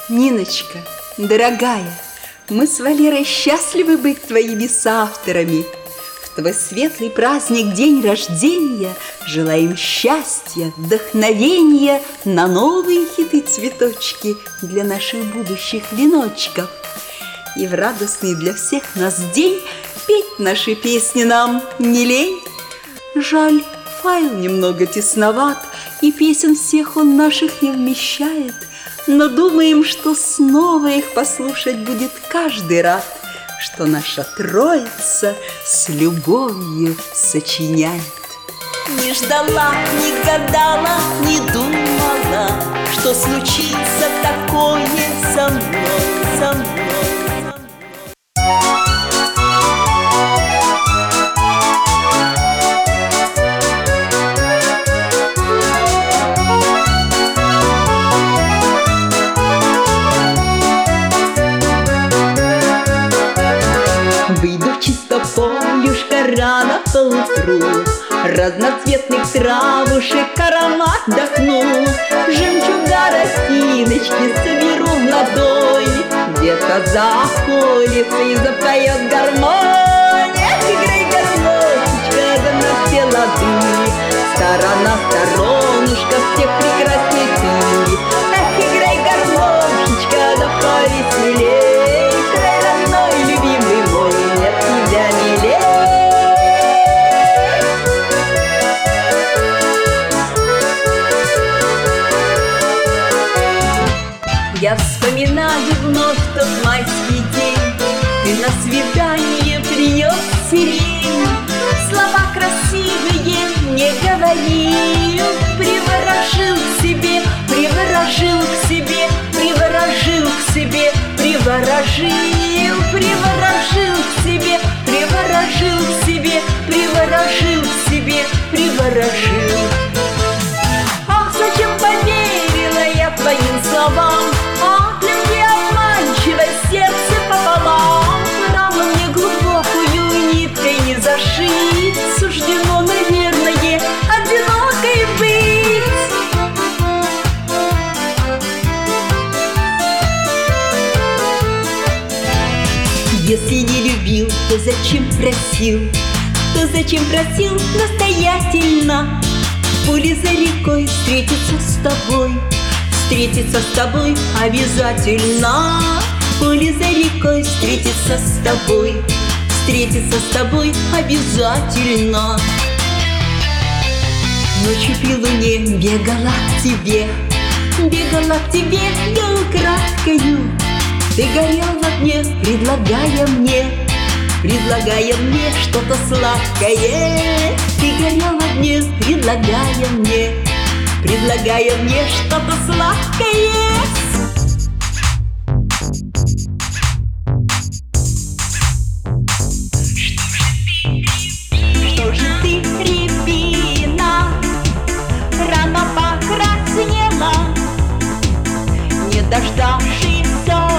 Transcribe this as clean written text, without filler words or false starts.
Ниночка, дорогая, мы с Валерой счастливы быть твоими соавторами. В твой светлый праздник, день рождения, желаем счастья, вдохновения на новые хиты-цветочки для наших будущих веночков. И в радостный для всех нас день петь наши песни нам не лень. Жаль, файл немного тесноват, и песен всех он наших не вмещает, но думаем, что снова их послушать будет каждый рад, что наша троица с любовью сочиняет. Не ждала, не гадала, не думала, что случится такое со мной, со мной. Выйду в чисто полюшко рано поутру, разноцветных травушек аромат вдохну, жемчуга росиночки соберу в ладонь, где-то за околицей запоет гармонь. Эх, играй, гармошечка, да на все лады, сторона, сторонушка, всех прекрасней ты. Эх, играй, гармошечка, да повеселей, край родной, любимый мой, нет тебя милей. Я вспоминаю вновь тот майский день, ты на свидание принес сирень. Слова красивые мне говорил, приворожил к себе, приворожил к себе, приворожил к себе, приворожил, приворожил к себе, приворожил к себе, приворожил к себе, приворожил. Ах, зачем поверила я твоим словам? От любви обманчивой сердце пополам. Рану мне глубокую ниткой не зашить, суждено, наверное, одинокой быть. Если не любил, то зачем просил? То зачем просил настоятельно? В поле за рекой встретиться с тобой, встретиться с тобой обязательно. В поле за рекой встретиться с тобой, встретиться с тобой обязательно. Ночью при луне бегала к тебе, бегала к тебе я украдкою. Ты горел в огне, предлагая мне что-то сладкое. Ты горел в огне, предлагая мне что-то сладкое. Что же ты, рябина, рано покраснела, не дождавшись